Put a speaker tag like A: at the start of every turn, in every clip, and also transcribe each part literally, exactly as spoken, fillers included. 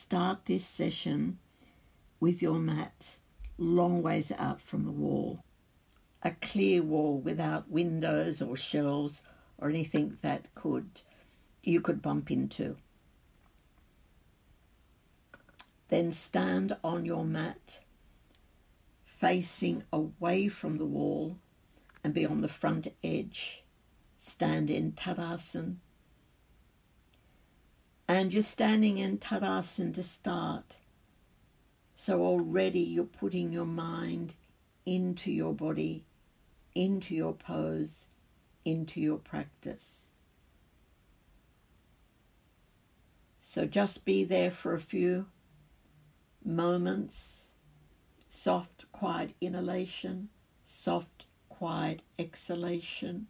A: start this session with your mat long ways out from the wall. A clear wall without windows or shelves or anything that could you could bump into. Then stand on your mat, facing away from the wall and be on the front edge. Stand in Tadasana. And you're standing in Tadasana to start. So already you're putting your mind into your body, into your pose, into your practice. So just be there for a few moments. Soft, quiet inhalation, soft, quiet exhalation.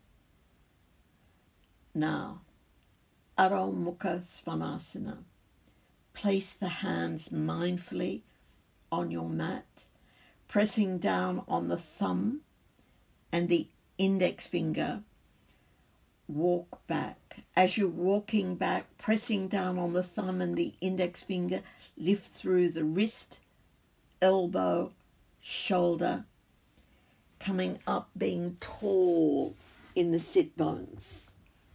A: Now, Adho Mukha Svanasana. Place the hands mindfully on your mat, pressing down on the thumb and the index finger. Walk back. As you're walking back, pressing down on the thumb and the index finger, lift through the wrist, elbow, shoulder, coming up, being tall in the sit bones.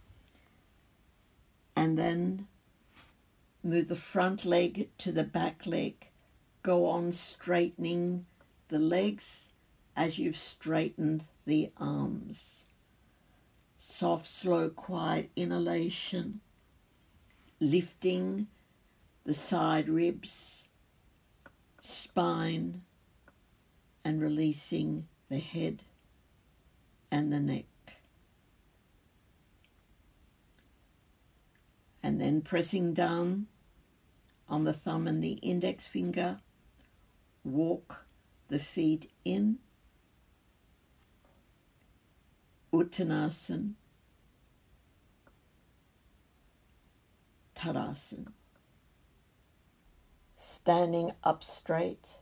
A: And then move the front leg to the back leg. Go on straightening the legs as you've straightened the arms. Soft, slow, quiet inhalation, lifting the side ribs, spine, and releasing the head and the neck. And then pressing down on the thumb and the index finger, walk the feet in. Uttanasana, Tadasana. Standing up straight,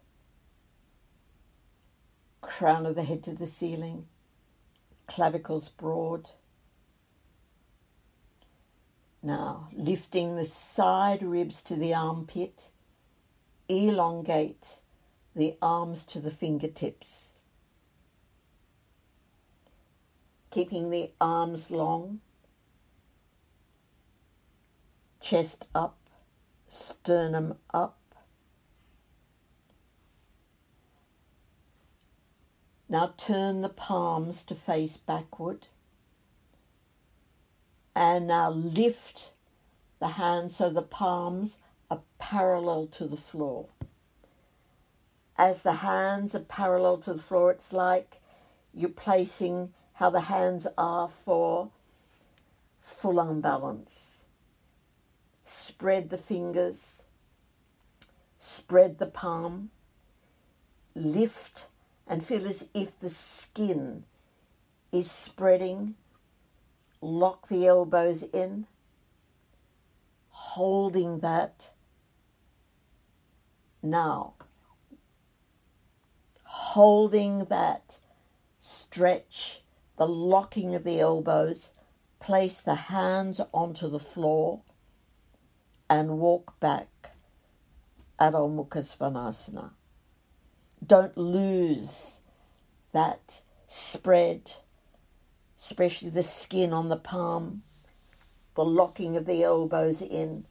A: crown of the head to the ceiling, clavicles broad. Now, lifting the side ribs to the armpit, elongate the arms to the fingertips. Keeping the arms long, chest up, sternum up. Now turn the palms to face backward. And now lift the hands so the palms are parallel to the floor. As the hands are parallel to the floor, it's like you're placing how the hands are for full arm balance. Spread the fingers, spread the palm, lift and feel as if the skin is spreading. Lock the elbows in, holding that. Now, holding that stretch, the locking of the elbows, place the hands onto the floor and walk back. Adho Mukha Svanasana. Don't lose that spread, especially the skin on the palm, the locking of the elbows in.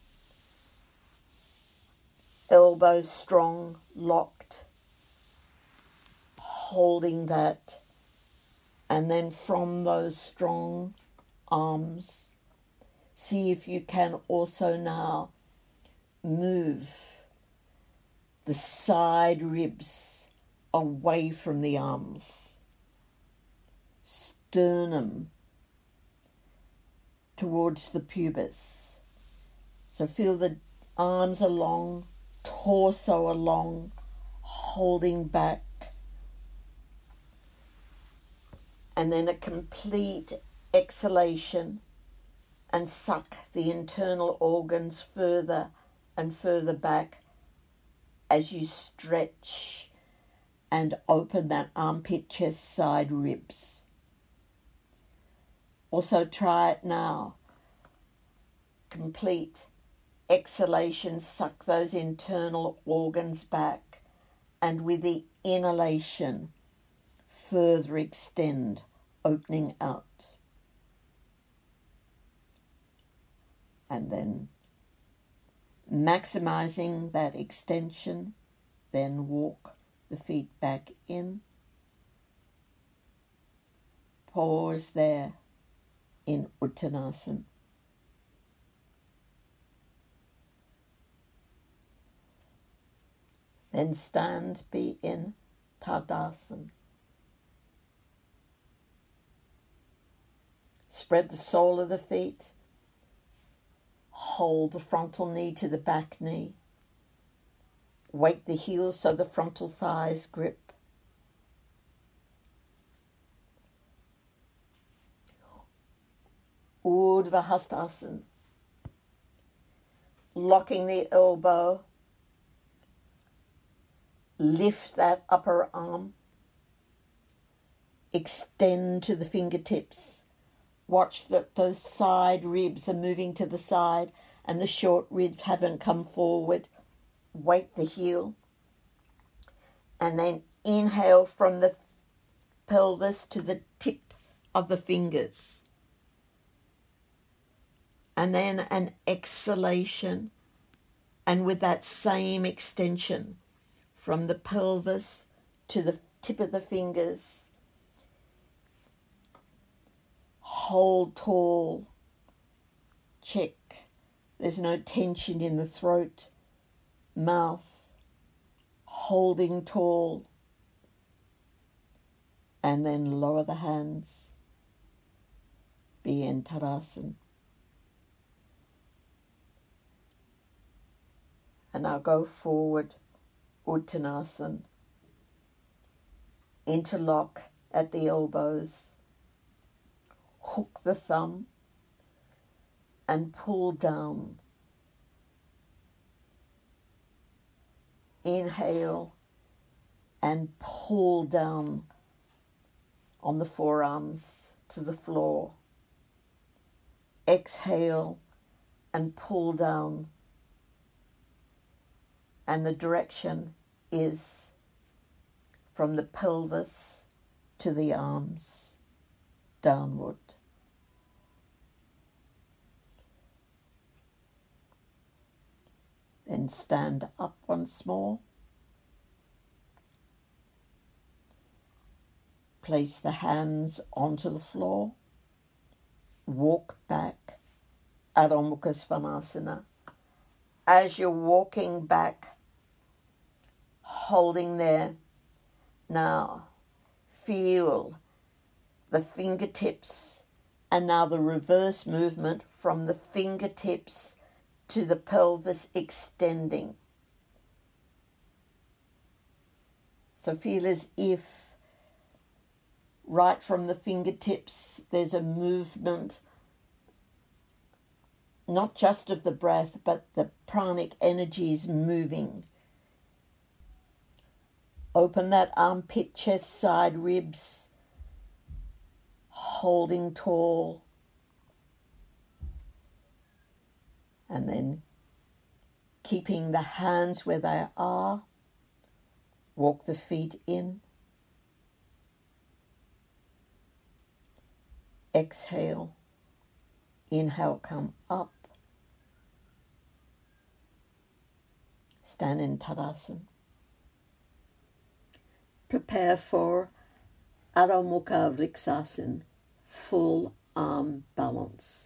A: Elbows strong, locked, holding that. And then from those strong arms, see if you can also now move the side ribs away from the arms. Sternum towards the pubis. So feel the arms along, torso along, holding back. And then a complete exhalation and suck the internal organs further and further back as you stretch and open that armpit, chest, side ribs. Also try it now. Complete exhalation, suck those internal organs back, and with the inhalation, further extend, opening out. And then maximizing that extension, then walk the feet back in. Pause there in Uttanasana. Then stand, be in Tadasana. Spread the sole of the feet. Hold the frontal knee to the back knee. Weight the heels so the frontal thighs grip. Urdhva Hastasana. Locking the elbow. Lift that upper arm. Extend to the fingertips. Watch that those side ribs are moving to the side and the short ribs haven't come forward. Weight the heel. And then inhale from the pelvis to the tip of the fingers. And then an exhalation. And with that same extension from the pelvis to the tip of the fingers. Hold tall. Check. There's no tension in the throat, mouth. Holding tall. And then lower the hands. Be in Tadasana. And now go forward, Uttanasana. Interlock at the elbows. Hook the thumb and pull down. Inhale and pull down on the forearms to the floor. Exhale and pull down. And the direction is from the pelvis to the arms, downward. Then stand up once more. Place the hands onto the floor. Walk back, Adho Mukha Svanasana. As you're walking back, holding there, now feel the fingertips and now the reverse movement from the fingertips to the pelvis extending. So feel as if right from the fingertips there's a movement, not just of the breath, but the pranic energy is moving. Open that armpit, chest, side, ribs, holding tall. And then keeping the hands where they are, walk the feet in. Exhale, inhale, come up. Stand in Tadasana. Prepare for Adho Mukha Vriksasana, full arm balance.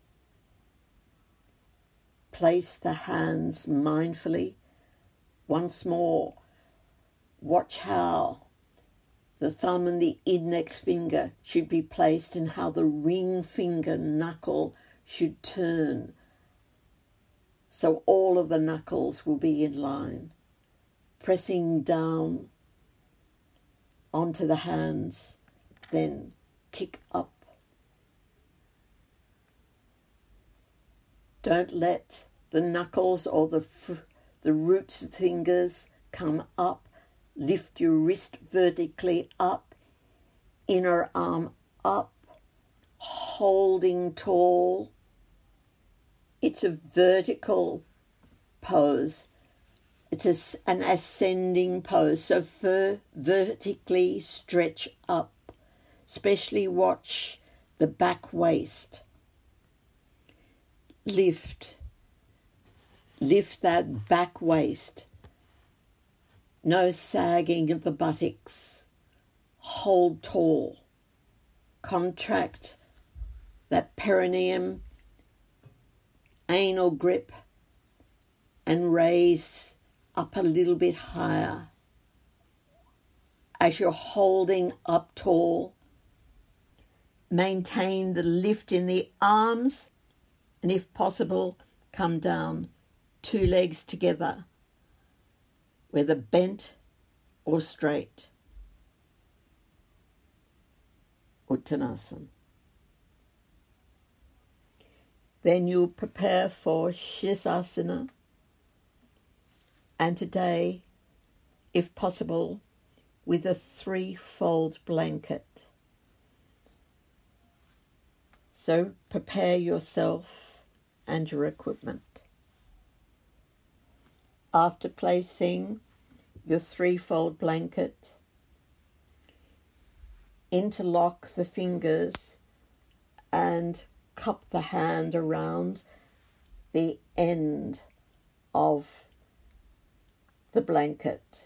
A: Place the hands mindfully. Once more, watch how the thumb and the index finger should be placed and how the ring finger knuckle should turn. So all of the knuckles will be in line. Pressing down onto the hands, then kick up. Don't let the knuckles or the fr- the roots of fingers come up. Lift your wrist vertically up, inner arm up, holding tall. It's a vertical pose. It's a, an ascending pose, so ver- vertically stretch up. Especially watch the back waist. Lift. Lift that back waist. No sagging of the buttocks. Hold tall. Contract that perineum, anal grip, and raise up a little bit higher. As you're holding up tall, maintain the lift in the arms, and if possible, come down, two legs together, whether bent or straight. Uttanasana. Then you'll prepare for Sirsasana, and today, if possible, with a three-fold blanket. So prepare yourself and your equipment. After placing your three-fold blanket, interlock the fingers and cup the hand around the end of the blanket.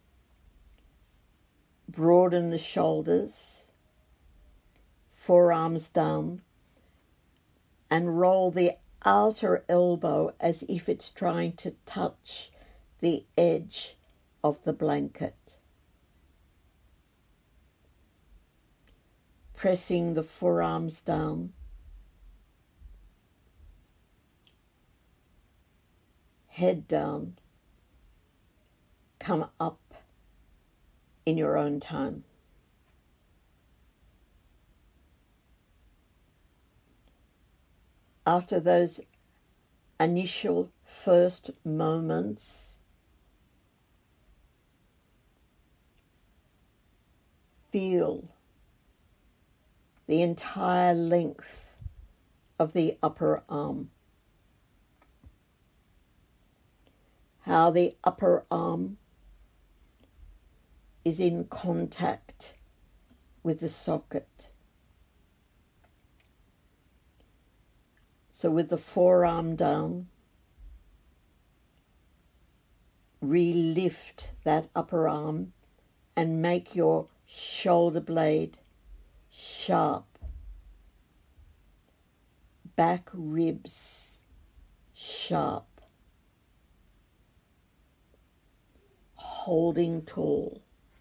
A: Broaden the shoulders, forearms down, and roll the outer elbow as if it's trying to touch the edge of the blanket. Pressing the forearms down. Head down. Come up in your own time. After those initial first moments, feel the entire length of the upper arm. How the upper arm is in contact with the socket. So with the forearm down, re-lift that upper arm and make your shoulder blade sharp. Back ribs sharp. Holding tall.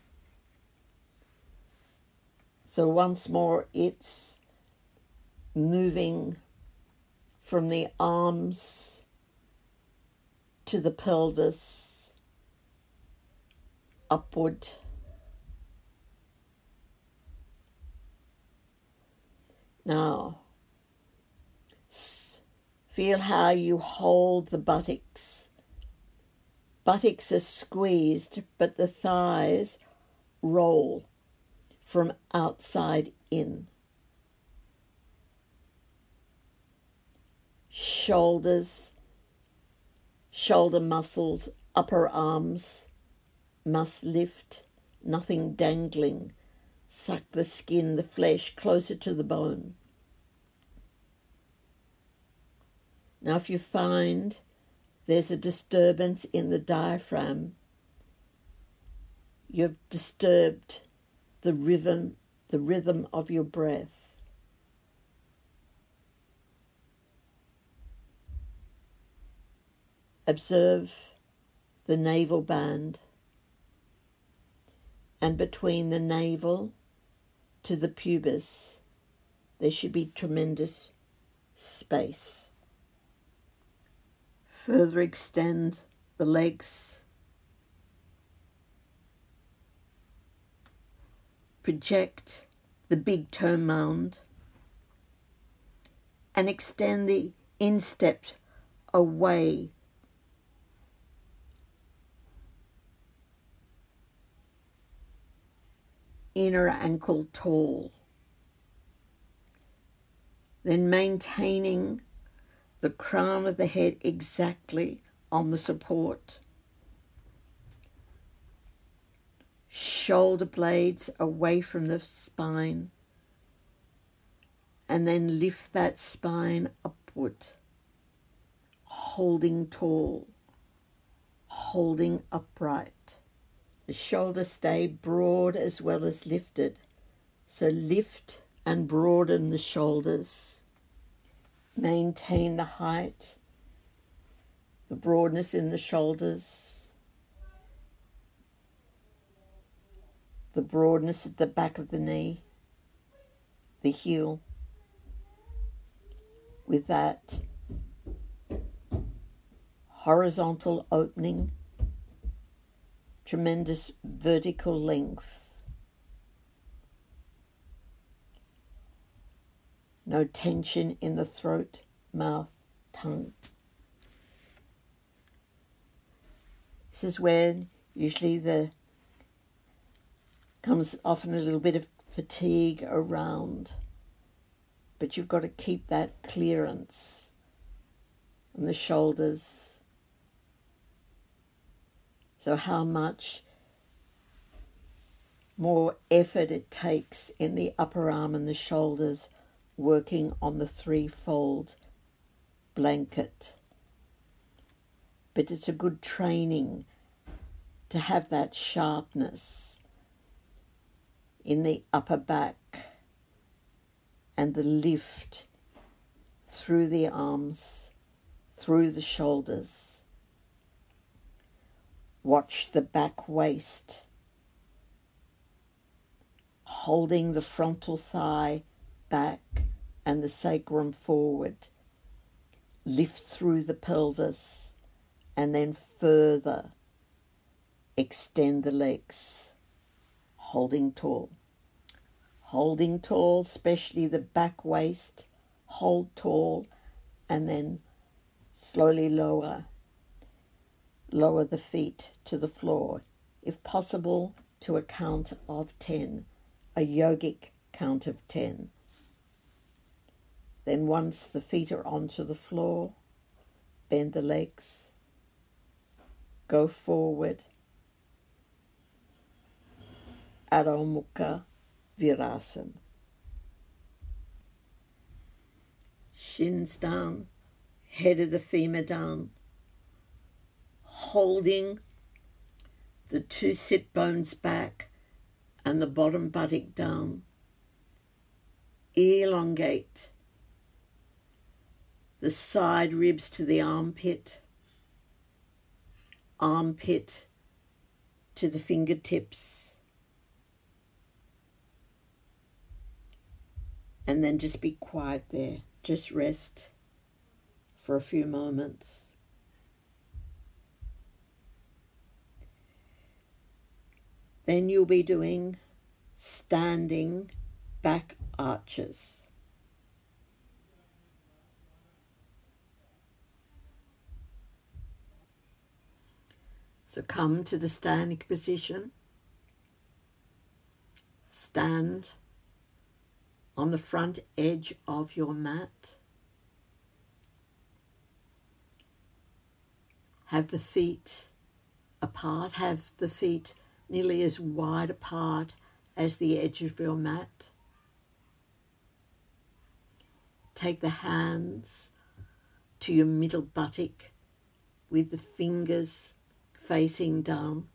A: So once more, it's moving from the arms to the pelvis, upward. Now, feel how you hold the buttocks. Buttocks are squeezed, but the thighs roll from outside in. Shoulders, shoulder muscles, upper arms must lift, nothing dangling. Suck the skin, the flesh closer to the bone. Now if you find there's a disturbance in the diaphragm, you've disturbed the rhythm, the rhythm of your breath. Observe the navel band, and between the navel to the pubis, there should be tremendous space. Further extend the legs. Project the big toe mound and extend the instep away. Inner ankle tall. Then maintaining the crown of the head exactly on the support. Shoulder blades away from the spine, and then lift that spine upward, holding tall, holding upright. The shoulders stay broad as well as lifted, so lift and broaden the shoulders. Maintain the height, the broadness in the shoulders, the broadness at the back of the knee, the heel. With that horizontal opening, tremendous vertical length. No tension in the throat, mouth, tongue. This is where usually the comes often a little bit of fatigue around, but you've got to keep that clearance on the shoulders. So how much more effort it takes in the upper arm and the shoulders working on the threefold blanket. But it's a good training to have that sharpness in the upper back and the lift through the arms, through the shoulders. Watch the back waist, holding the frontal thigh back and the sacrum forward. Lift through the pelvis and then further extend the legs, holding tall. Holding tall, especially the back waist, hold tall and then slowly lower. Lower the feet to the floor, if possible to a count of ten, a yogic count of ten. Then once the feet are onto the floor, bend the legs, go forward, Adho Mukha Virasana. Shins down, head of the femur down, holding the two sit bones back and the bottom buttock down. Elongate the side ribs to the armpit, armpit to the fingertips, and then just be quiet there. Just rest for a few moments. Then you'll be doing standing back arches. So come to the standing position. Stand on the front edge of your mat. Have the feet apart. Have the feet nearly as wide apart as the edge of your mat. Take the hands to your middle buttock with the fingers facing down.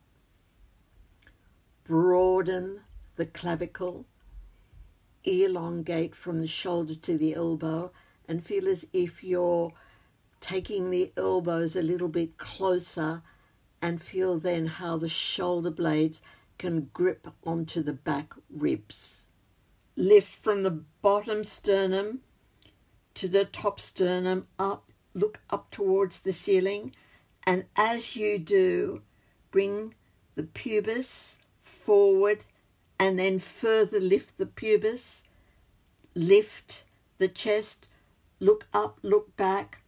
A: Broaden the clavicle. Elongate from the shoulder to the elbow and feel as if you're taking the elbows a little bit closer, and feel then how the shoulder blades can grip onto the back ribs. Lift from the bottom sternum to the top sternum up, look up towards the ceiling, and as you do, bring the pubis forward and then further lift the pubis, lift the chest, look up, look back,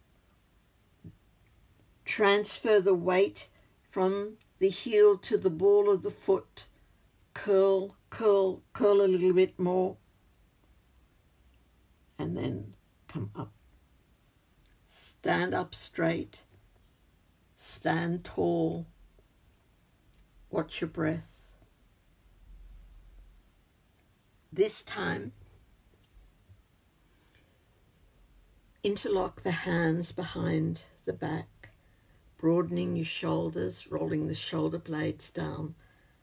A: transfer the weight from the heel to the ball of the foot, curl, curl, curl a little bit more, and then come up. Stand up straight, Stand tall. Watch your breath. This time, interlock the hands behind the back, broadening your shoulders, rolling the shoulder blades down.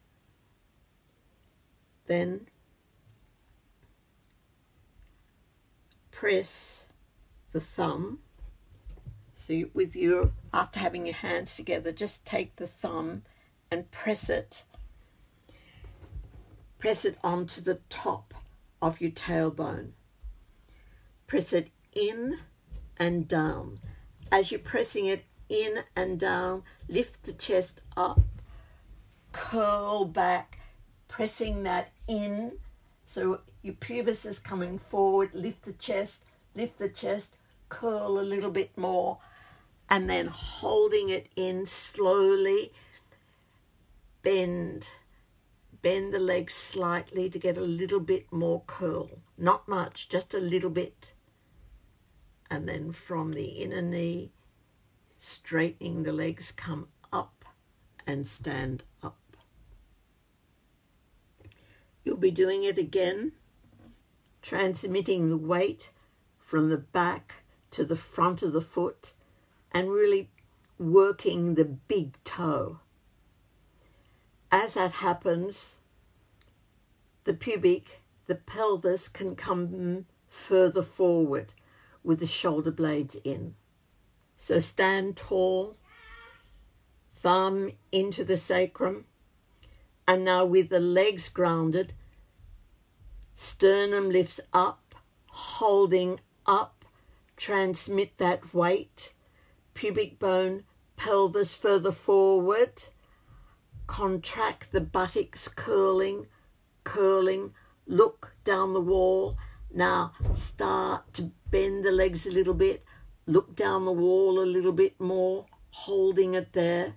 A: Then press the thumb. So you, with your, after having your hands together, just take the thumb and press it. Press it onto the top of your tailbone. Press it in and down. As you're pressing it in and down, lift the chest up, curl back, pressing that in. So your pubis is coming forward, lift the chest, lift the chest, curl a little bit more, and then holding it in slowly, bend. Bend the legs slightly to get a little bit more curl. Not much, just a little bit. And then from the inner knee, straightening the legs, come up and stand up. You'll be doing it again, transmitting the weight from the back to the front of the foot and really working the big toe. As that happens, the pubic, the pelvis can come further forward with the shoulder blades in. So stand tall, thumb into the sacrum, and now with the legs grounded, sternum lifts up, holding up, transmit that weight, pubic bone, pelvis further forward, contract the buttocks, curling, curling, look down the wall. Now start to bend the legs a little bit, look down the wall a little bit more, holding it there.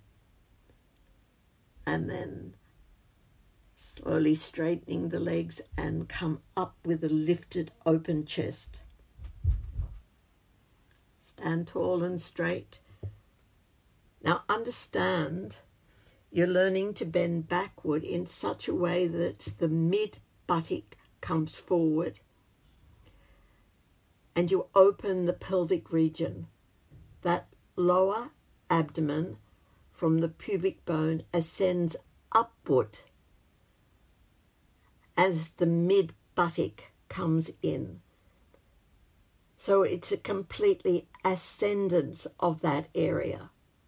A: And then slowly straightening the legs and come up with a lifted open chest. Stand tall and straight. Now understand you're learning to bend backward in such a way that the mid buttock comes forward and you open the pelvic region. That lower abdomen from the pubic bone ascends upward as the mid buttock comes in. So it's a completely ascendance of that area.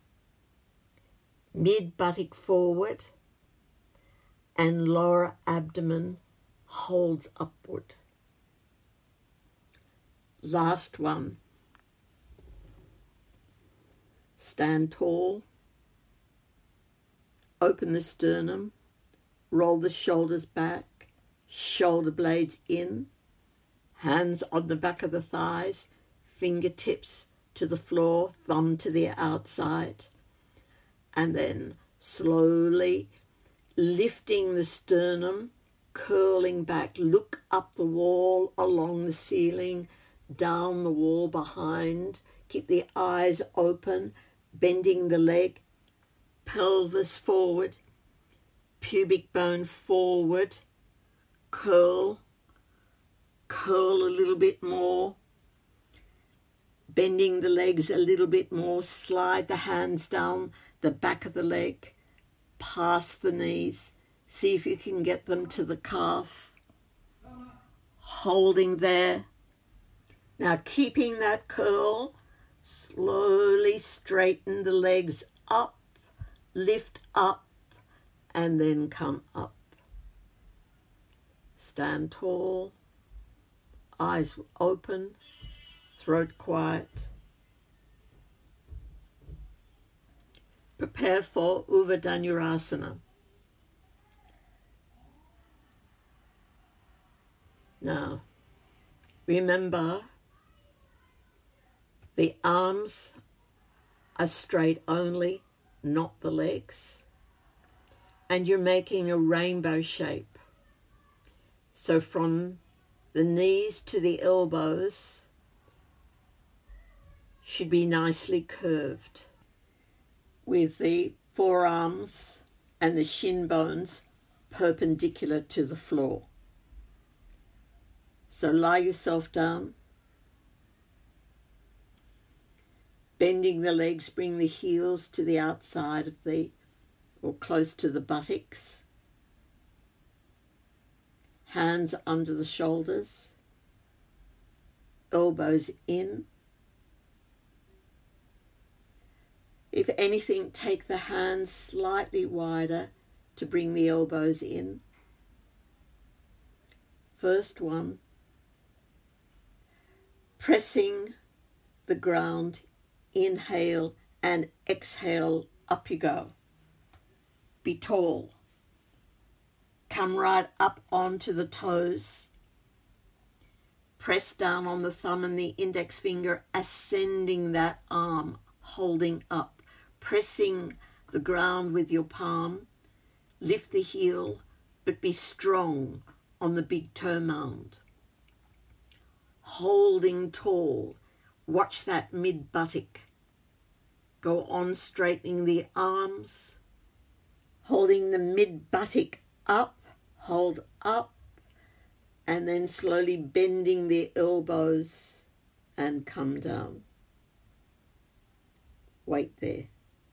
A: Mid buttock forward and lower abdomen holds upward. Last one. Stand tall. Open the sternum. Roll the shoulders back. Shoulder blades in. Hands on the back of the thighs. Fingertips to the floor. Thumb to the outside. And then slowly lifting the sternum, curling back, look up the wall, along the ceiling, down the wall behind. Keep the eyes open, bending the leg, pelvis forward, pubic bone forward, curl, curl a little bit more, bending the legs a little bit more, slide the hands down the back of the leg, past the knees. See if you can get them to the calf. Holding there. Now keeping that curl, slowly straighten the legs up, lift up, and then come up. Stand tall, eyes open, throat quiet. Prepare for Urdhva Dhanurasana. Now, remember the arms are straight only, not the legs. And you're making a rainbow shape. So from the knees to the elbows should be nicely curved. with the forearms and the shin bones perpendicular to the floor. So lie yourself down, bending the legs, bring the heels to the outside of the, or close to the buttocks. Hands under the shoulders, elbows in. If anything, take the hands slightly wider to bring the elbows in. First one, pressing the ground, inhale and exhale, up you go. Be tall. Come right up onto the toes. Press down on the thumb and the index finger, ascending that arm, holding up. Pressing the ground with your palm. Lift the heel, but be strong on the big toe mound. Holding tall. Watch that mid buttock. Go on straightening the arms. Holding the mid buttock up. Hold up. And then slowly bending the elbows and come down. Wait there.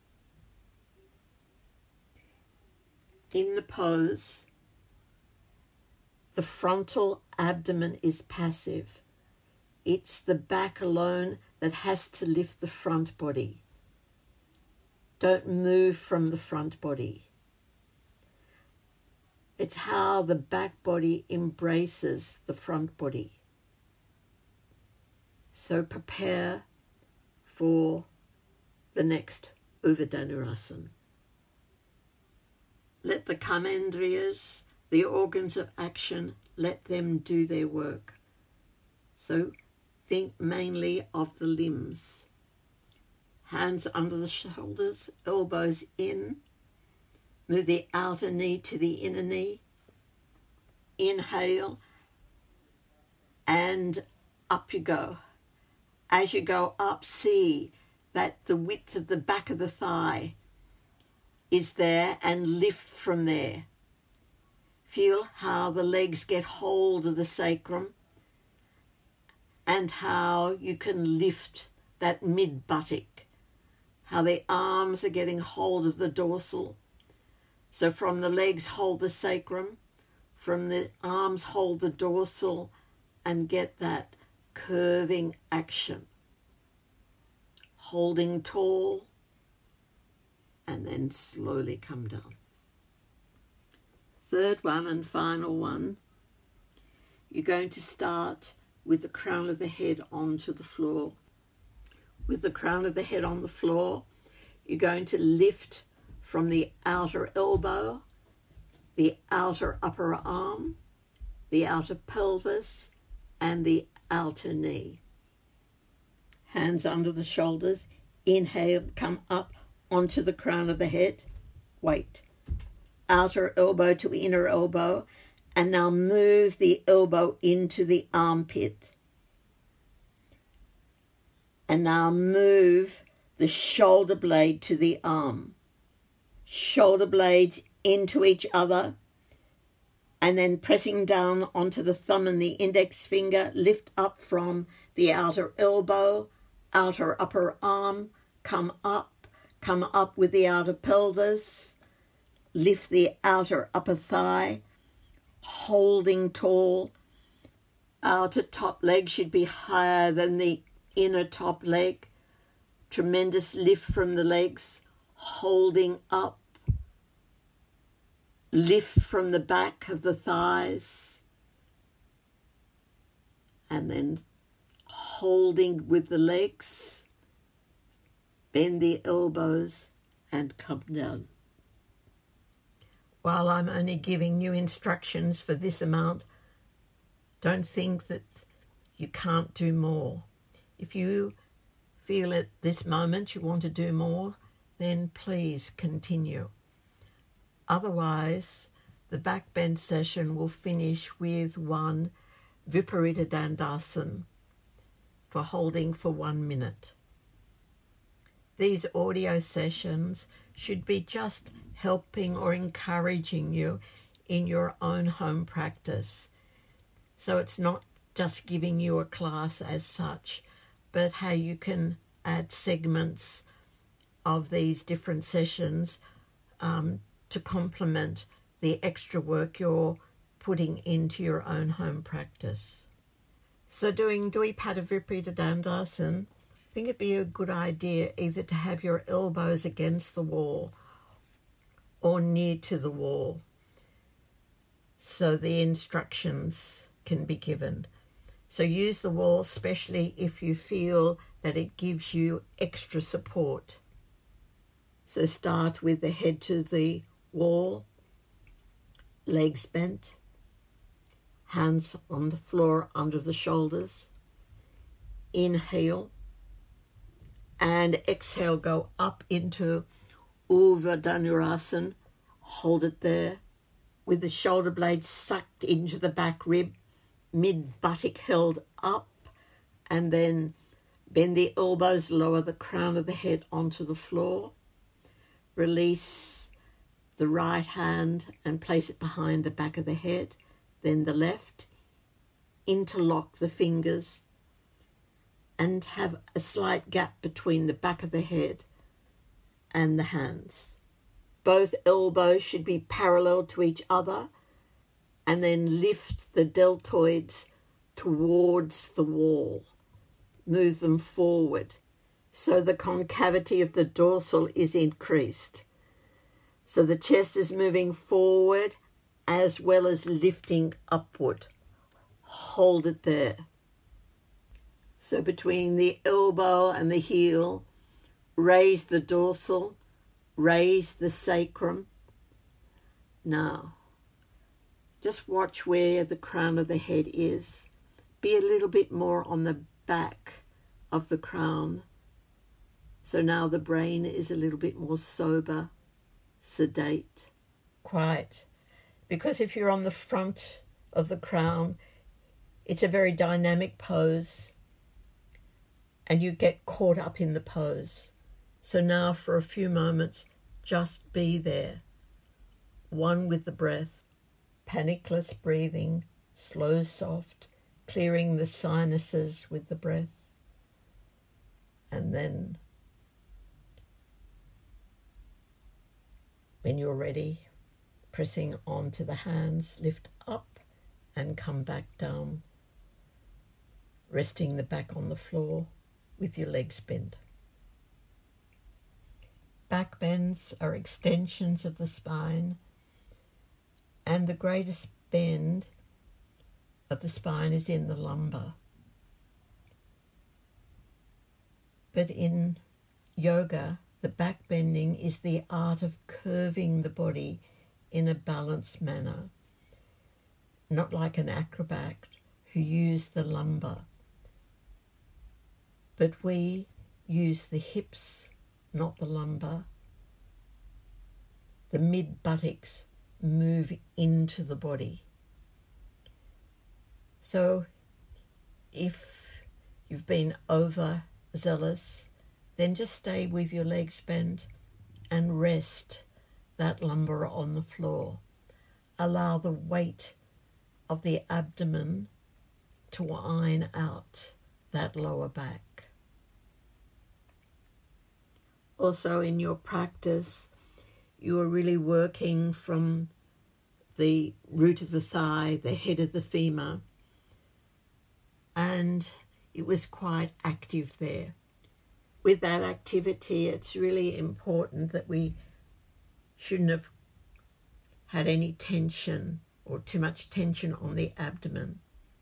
A: In the pose, the frontal abdomen is passive. It's the back alone that has to lift the front body. Don't move from the front body. It's how the back body embraces the front body. So prepare for the next Urdhva Dhanurasana. Let the karmendriyas, the organs of action, let them do their work. So think mainly of the limbs. Hands under the shoulders, elbows in. Move the outer knee to the inner knee. Inhale and up you go. As you go up, see that the width of the back of the thigh is there and lift from there. Feel how the legs get hold of the sacrum and how you can lift that mid buttock, how the arms are getting hold of the dorsal. So from the legs hold the sacrum, from the arms hold the dorsal and get that curving action. Holding tall, and then slowly come down. Third one and final one, you're going to start with the crown of the head onto the floor. With the crown of the head on the floor, you're going to lift from the outer elbow, the outer upper arm, the outer pelvis, and the outer knee. Hands under the shoulders. Inhale, come up onto the crown of the head. Wait. Outer elbow to inner elbow. And now move the elbow into the armpit. And now move the shoulder blade to the arm. Shoulder blades into each other. And then pressing down onto the thumb and the index finger, lift up from the outer elbow, outer upper arm, come up, come up with the outer pelvis, lift the outer upper thigh, holding tall. Outer top leg should be higher than the inner top leg. Tremendous lift from the legs, holding up. Lift from the back of the thighs. And then holding with the legs. Bend the elbows and come down. While I'm only giving you instructions for this amount, don't think that you can't do more. If you feel at this moment you want to do more, then please continue. Otherwise, the back bend session will finish with one Viparita Dandasana for holding for one minute. these audio sessions should be just helping or encouraging you in your own home practice. So it's not just giving you a class as such, but how you can add segments of these different sessions um, to complement the extra work you're putting into your own home practice. So doing Dvipada Viparita Dandasana, I think it'd be a good idea either to have your elbows against the wall or near to the wall so the instructions can be given. So use the wall, especially if you feel that it gives you extra support. So start with the head to the wall, legs bent, hands on the floor under the shoulders. Inhale and exhale, go up into Urdhva Dhanurasana. Hold it there with the shoulder blades sucked into the back rib, mid buttock held up, and then bend the elbows, lower the crown of the head onto the floor. Release the right hand and place it behind the back of the head, then the left. Interlock the fingers and have a slight gap between the back of the head and the hands. Both elbows should be parallel to each other, and then lift the deltoids towards the wall. Move them forward so the concavity of the dorsal is increased. So the chest is moving forward as well as lifting upward. Hold it there. So between the elbow and the heel, raise the dorsal, raise the sacrum. Now, just watch where the crown of the head is. Be a little bit more on the back of the crown. So now the brain is a little bit more sober, sedate, quiet. Because if you're on the front of the crown, it's a very dynamic pose and you get caught up in the pose. So now for a few moments, just be there, one with the breath, panicless breathing, slow, soft, clearing the sinuses with the breath. And then when you're ready, pressing onto the hands, lift up and come back down, resting the back on the floor with your legs bent. Back bends are extensions of the spine, and the greatest bend of the spine is in the lumbar. But in yoga, the back bending is the art of curving the body in a balanced manner, not like an acrobat who used the lumbar. But we use the hips, not the lumbar. The mid-buttocks move into the body. So if you've been overzealous, then just stay with your legs bent and rest that lumbar on the floor. Allow the weight of the abdomen to iron out that lower back. Also in your practice, you are really working from the root of the thigh, the head of the femur, and it was quite active there. With that activity, it's really important that we shouldn't have had any tension or too much tension on the abdomen.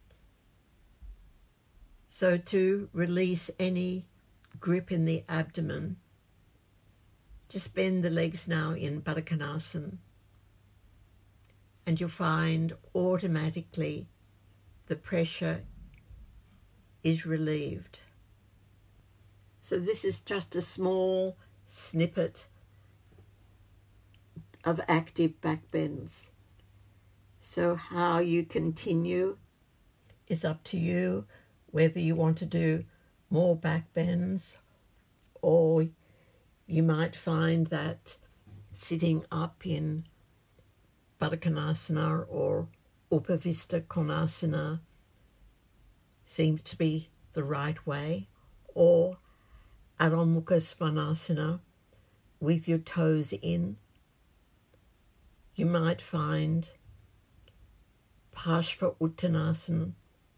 A: So to release any grip in the abdomen, just bend the legs now in Baddha Konasana, and you'll find automatically the pressure is relieved. So this is just a small snippet of active back bends. So how you continue is up to you, whether you want to do more back bends or You might find that sitting up in Baddha Konasana or Upavista Konasana seems to be the right way, or Adho Mukha Svanasana with your toes in. You might find Parshva Uttanasana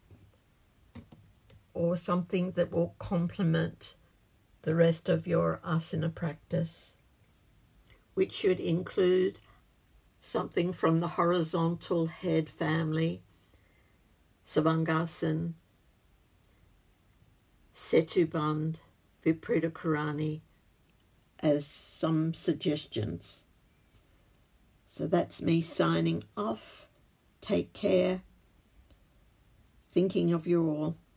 A: or something that will complement the rest of your asana practice, which should include something from the horizontal head family, Savangasana, Setubandh, Viparita Karani, as some suggestions. So that's me signing off. Take care. Thinking of you all.